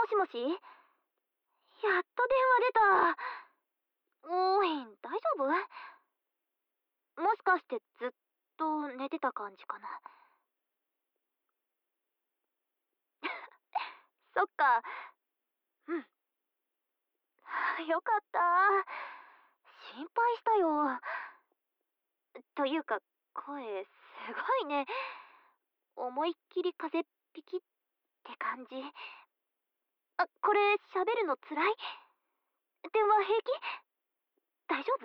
しもし、やっと電話出た。おい、大丈夫？もしかしてずっと寝てた感じかな。そっか。うん。よかった。心配したよ。というか、声、すごいね。思いっきり風邪っぴきって感じ。あ、これ、喋るのつらい？電話平気？大丈夫？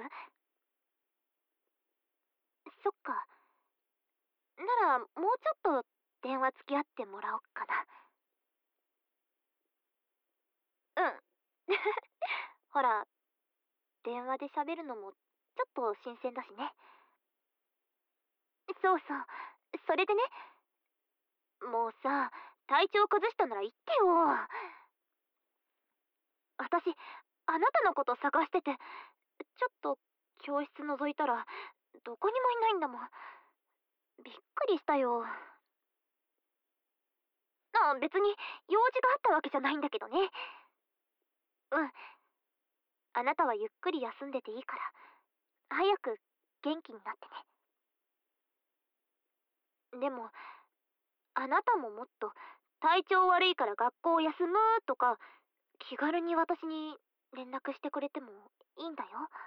そっか。なら、もうちょっと電話付き合ってもらおっかな。うん。ほら、電話で喋るのもちょっと新鮮だしね。そうそう。それでね、もうさ、体調崩したなら言ってよ。私、あなたのこと探してて、ちょっと教室覗いたら、どこにもいないんだもん。びっくりしたよ。別に用事があったわけじゃないんだけどね。うん。あなたはゆっくり休んでていいから、早く元気になってね。でも、あなたももっと体調悪いから学校を休むとか、気軽に私に連絡してくれてもいいんだよ。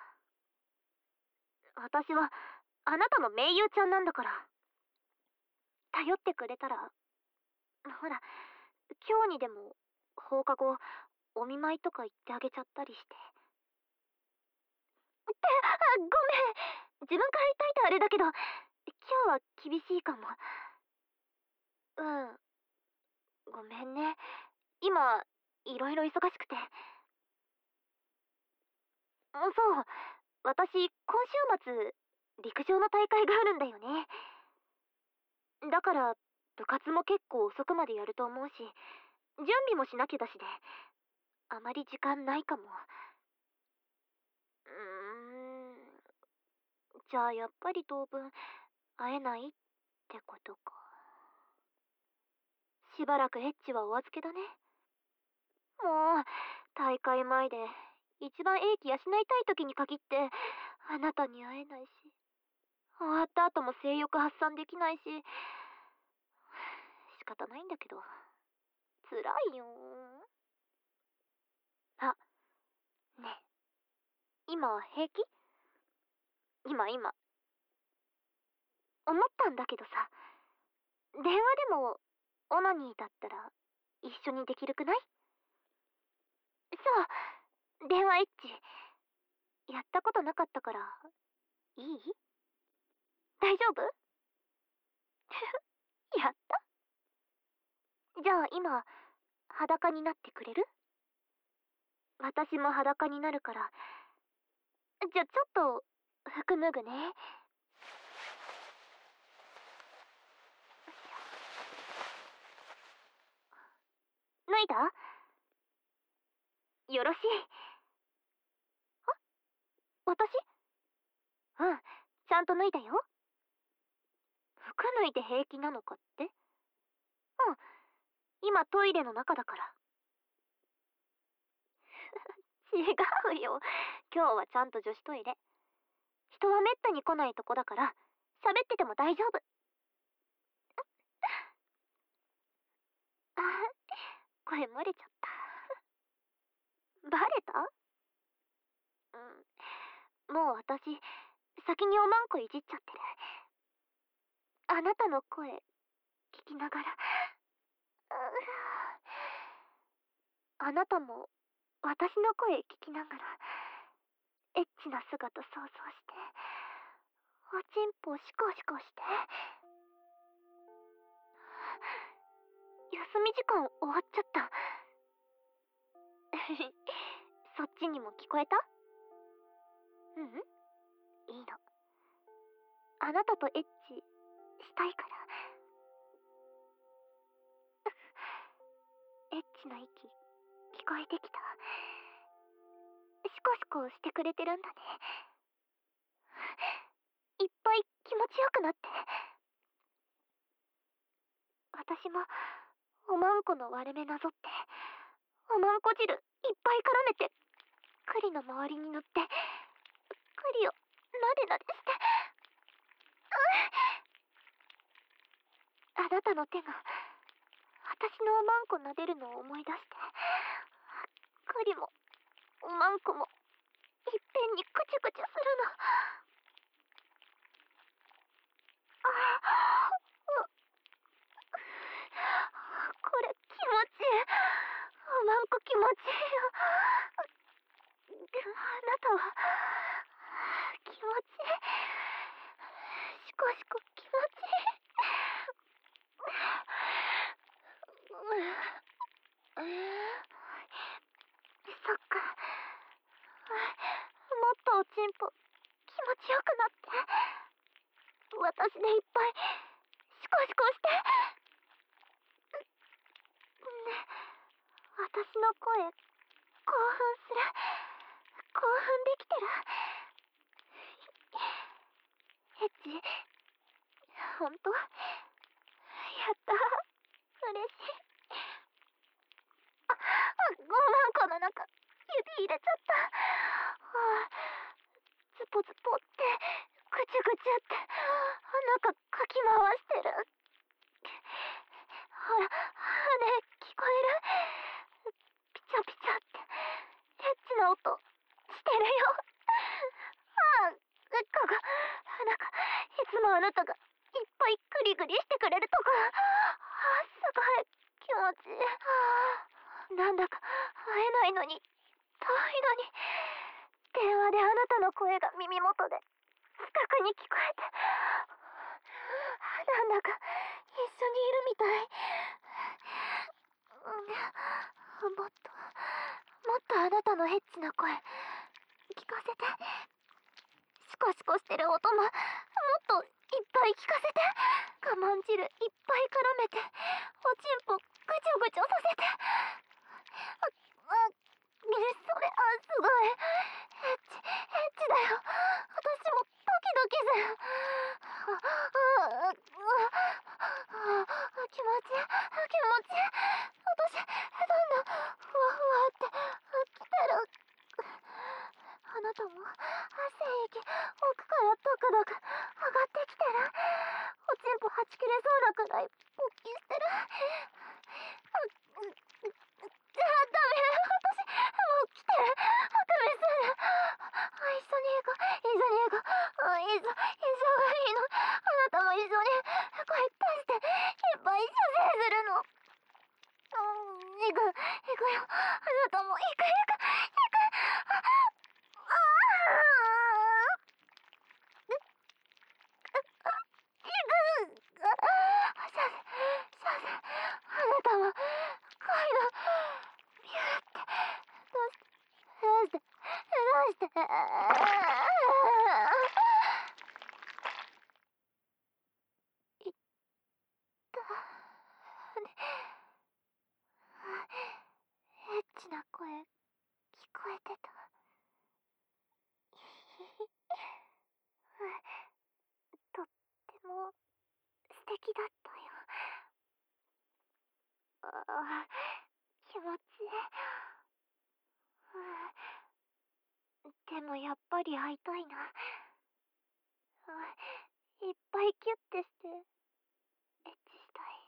私はあなたの盟友ちゃんなんだから。頼ってくれたら、ほら、今日にでも放課後お見舞いとか言ってあげちゃったりして。ごめん。自分から言っといてあれだけど、今日は厳しいかも。うん。ごめんね。今、いろいろ忙しくて。そう。私、今週末、陸上の大会があるんだよね。だから、部活も結構遅くまでやると思うし、準備もしなきゃだしで、あまり時間ないかも。じゃあやっぱり当分、会えないってことか。しばらくエッチはお預けだね。もう、大会前で、一番英気養いたい時に限って、あなたに会えないし、終わった後も性欲発散できないし、仕方ないんだけど、辛いよ。あ、ねえ、今平気？今、思ったんだけどさ、電話でも、オナニーだったら、一緒にできるくない？そう、電話エッチ。やったことなかったから、いい？大丈夫？やった？じゃあ今、裸になってくれる？私も裸になるから。じゃあちょっと、服脱ぐね。脱いだ？よろしい。私？うん、ちゃんと脱いだよ。服脱いで平気なのかって？うん、今トイレの中だから。違うよ。今日はちゃんと女子トイレ。人はめったに来ないとこだから、喋ってても大丈夫。あ、これ漏れちゃった。バレた？もう私、先におまんこいじっちゃってる。あなたの声、聞きながら。あなたも、私の声聞きながら、エッチな姿想像して、おちんぽシコシコして。休み時間終わっちゃった。そっちにも聞こえた？うん、いいの。あなたとエッチしたいから。エッチな息聞こえてきた。シコシコしてくれてるんだね。いっぱい気持ちよくなって。私もおまんこの割れ目なぞっておまんこ汁いっぱい絡めて栗の周りに塗って栗をなでなでして、あなたの手が私のおまんこ撫でるのを思い出して、栗もおまんこもいっぺんにくちゅくちゅするの。これ気持ちいい。おまんこ気持ちいいよ。あなたは気持ちいい。シコシコ気持ちいい。そっか。もっとおちんぽ気持ちよくなって、私でいっぱいシコシコして。ね、私の声興奮する。興奮できてる。エッチ、ほんと？やった。嬉しい。ごまんこの中指入れちゃった。ズポズポってぐちゅぐちゅって中かき回してる。ほら、ねえ、聞こえる？ピチャピチャってエッチな音してるよ。なんかいつもあなたがいっぱいグリグリしてくれるとこ。すごい気持ちいい。なんだか会えないのに遠いのに電話であなたの声が耳元で近くに聞こえて、なんだか一緒にいるみたい。もっとあなたのエッチな声聞かせて。シコシコしてる音ももっといっぱい聞かせて。我慢汁いっぱい絡めておちんぽぐちょぐちょさせて。それ、すごいエッチだよ。私もドキドキする。気持ちいい気持ちいい。私どんどんふわふわってきてる。あなたも汗液奥からドクドク上がってきてる。おちんぽはち切れそうなくらい勃起してる。ダメ、私もう来てる。あくびする。一緒に行こう一緒に行こう。一緒がいいの。あなたも一緒に声出していっぱい射精するの。行くよ。あなたも行く。あなたも恋のビューってどうしていったね。エッチな声聞こえてた。とっても素敵だったよ。気持ちいい。でもやっぱり会いたいな。いっぱいキュッてしてエッチしたい。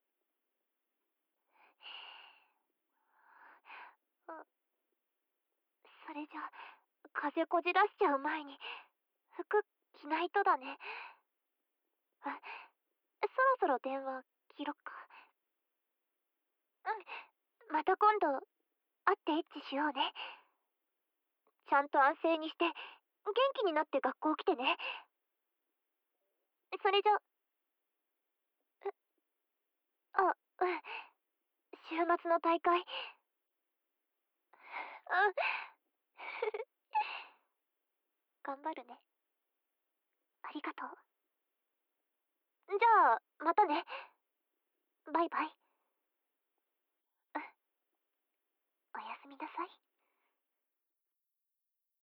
それじゃ風こじらしちゃう前に服着ないとだね。そろそろ電話切ろっか。また今度会ってエッチしようね。ちゃんと安静にして元気になって学校来てね。それじゃ週末の大会頑張るね。ありがとう。じゃあまたね。バイバイ。おやすみなさい。